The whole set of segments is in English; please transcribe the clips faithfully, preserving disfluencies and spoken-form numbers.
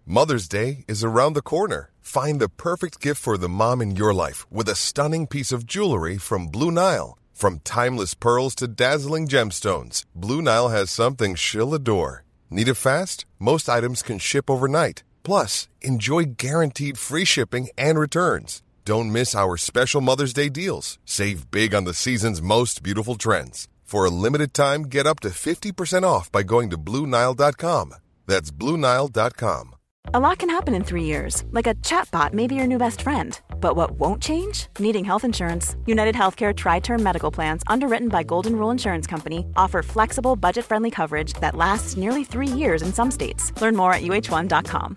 Mother's Day is around the corner. Find the perfect gift for the mom in your life with a stunning piece of jewelry from Blue Nile. From timeless pearls to dazzling gemstones, Blue Nile has something she'll adore. Need it fast? Most items can ship overnight. Plus, enjoy guaranteed free shipping and returns. Don't miss our special Mother's Day deals. Save big on the season's most beautiful trends. For a limited time, get up to fifty percent off by going to Blue Nile dot com. That's Blue Nile dot com. A lot can happen in three years, like a chatbot may be your new best friend. But what won't change? Needing health insurance. United Healthcare Tri-Term Medical Plans, underwritten by Golden Rule Insurance Company, offer flexible, budget-friendly coverage that lasts nearly three years in some states. Learn more at U H one dot com.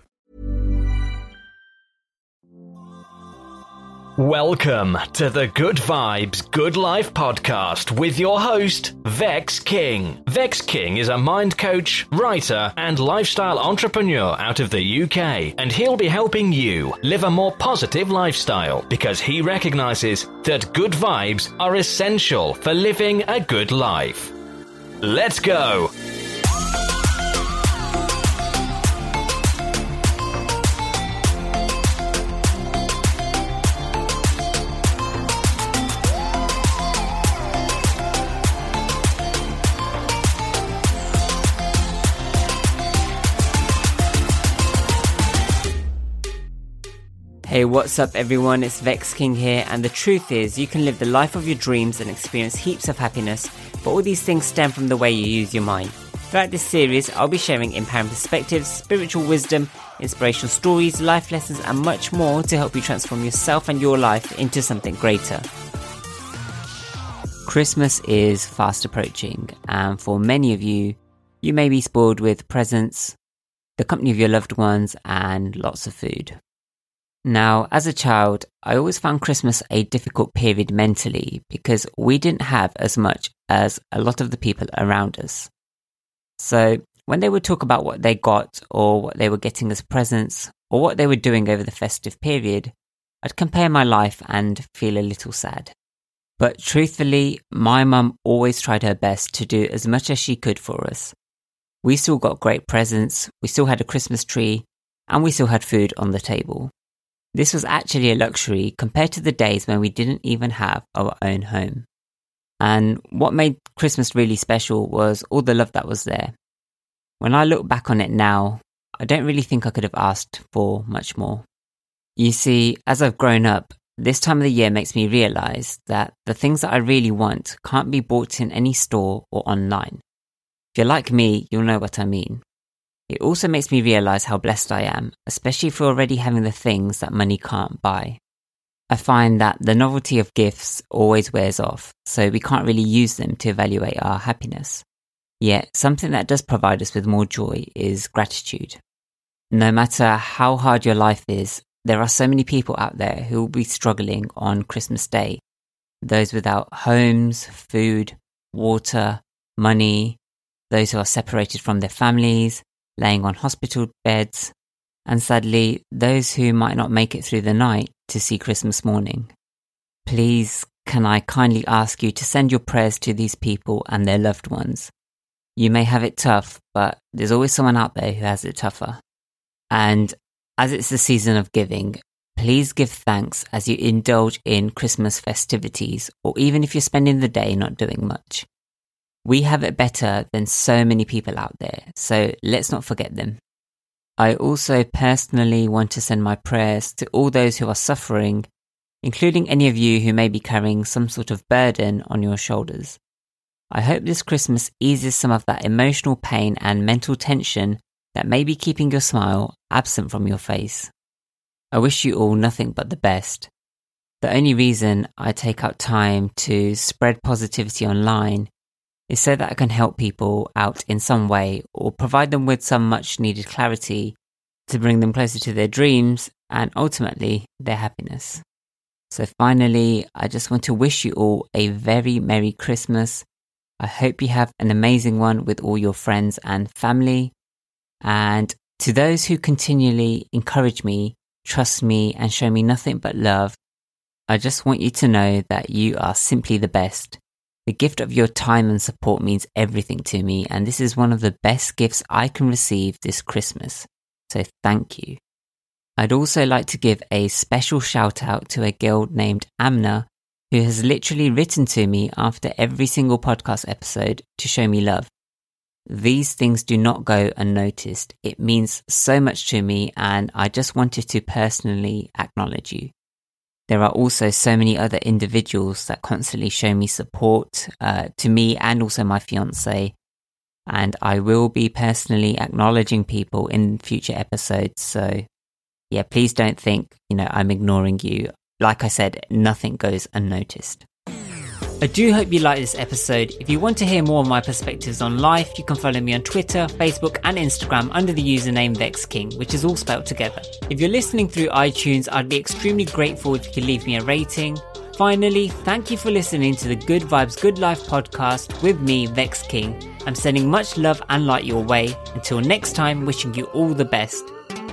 Welcome to the Good Vibes, Good Life podcast with your host, Vex King. Vex King is a mind coach, writer, and lifestyle entrepreneur out of the U K, and he'll be helping you live a more positive lifestyle because he recognizes that good vibes are essential for living a good life. Let's go! Hey, what's up everyone, it's Vex King here, and the truth is you can live the life of your dreams and experience heaps of happiness, but all these things stem from the way you use your mind. Throughout this series, I'll be sharing empowering perspectives, spiritual wisdom, inspirational stories, life lessons and much more to help you transform yourself and your life into something greater. Christmas is fast approaching, and for many of you, you may be spoiled with presents, the company of your loved ones and lots of food. Now, as a child, I always found Christmas a difficult period mentally because we didn't have as much as a lot of the people around us. So when they would talk about what they got or what they were getting as presents or what they were doing over the festive period, I'd compare my life and feel a little sad. But truthfully, my mum always tried her best to do as much as she could for us. We still got great presents, we still had a Christmas tree, and we still had food on the table. This was actually a luxury compared to the days when we didn't even have our own home. And what made Christmas really special was all the love that was there. When I look back on it now, I don't really think I could have asked for much more. You see, as I've grown up, this time of the year makes me realise that the things that I really want can't be bought in any store or online. If you're like me, you'll know what I mean. It also makes me realise how blessed I am, especially for already having the things that money can't buy. I find that the novelty of gifts always wears off, so we can't really use them to evaluate our happiness. Yet, something that does provide us with more joy is gratitude. No matter how hard your life is, there are so many people out there who will be struggling on Christmas Day. Those without homes, food, water, money, those who are separated from their families, laying on hospital beds, and sadly, those who might not make it through the night to see Christmas morning. Please, can I kindly ask you to send your prayers to these people and their loved ones. You may have it tough, but there's always someone out there who has it tougher. And as it's the season of giving, please give thanks as you indulge in Christmas festivities, or even if you're spending the day not doing much. We have it better than so many people out there, so let's not forget them. I also personally want to send my prayers to all those who are suffering, including any of you who may be carrying some sort of burden on your shoulders. I hope this Christmas eases some of that emotional pain and mental tension that may be keeping your smile absent from your face. I wish you all nothing but the best. The only reason I take out time to spread positivity online is so that I can help people out in some way or provide them with some much needed clarity to bring them closer to their dreams and ultimately their happiness. So finally, I just want to wish you all a very Merry Christmas. I hope you have an amazing one with all your friends and family. And to those who continually encourage me, trust me and show me nothing but love, I just want you to know that you are simply the best. The gift of your time and support means everything to me, and this is one of the best gifts I can receive this Christmas. so thank you. I'd also like to give a special shout out to a girl named Amna, who has literally written to me after every single podcast episode to show me love. These things do not go unnoticed. It means so much to me, and I just wanted to personally acknowledge you. There are also so many other individuals that constantly show me support uh, to me and also my fiance. And I will be personally acknowledging people in future episodes. So yeah, please don't think, you know, I'm ignoring you. Like I said, nothing goes unnoticed. I do hope you like this episode. If you want to hear more of my perspectives on life, you can follow me on Twitter, Facebook and Instagram under the username VexKing, which is all spelled together. If you're listening through iTunes, I'd be extremely grateful if you could leave me a rating. Finally, thank you for listening to the Good Vibes Good Life podcast with me, VexKing. I'm sending much love and light your way. Until next time, wishing you all the best.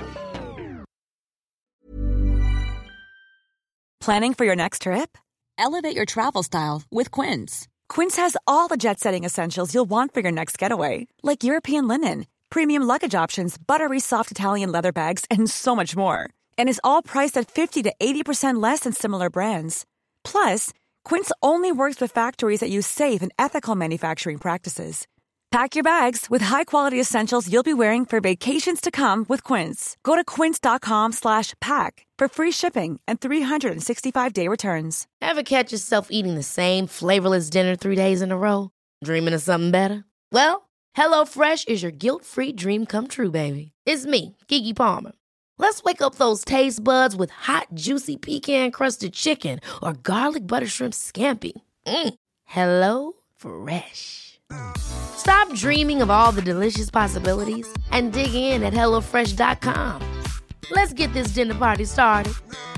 Planning for your next trip? Elevate your travel style with Quince. Quince has all the jet-setting essentials you'll want for your next getaway, like European linen, premium luggage options, buttery soft Italian leather bags, and so much more. And is all priced at fifty to eighty percent less than similar brands. Plus, Quince only works with factories that use safe and ethical manufacturing practices. Pack your bags with high-quality essentials you'll be wearing for vacations to come with Quince. Go to quince.com slash pack for free shipping and three sixty-five day returns. Ever catch yourself eating the same flavorless dinner three days in a row? Dreaming of something better? Well, HelloFresh is your guilt-free dream come true, baby. It's me, Keke Palmer. Let's wake up those taste buds with hot, juicy pecan-crusted chicken or garlic butter shrimp scampi. Mm. Hello Fresh. Stop dreaming of all the delicious possibilities and dig in at hello fresh dot com. Let's get this dinner party started.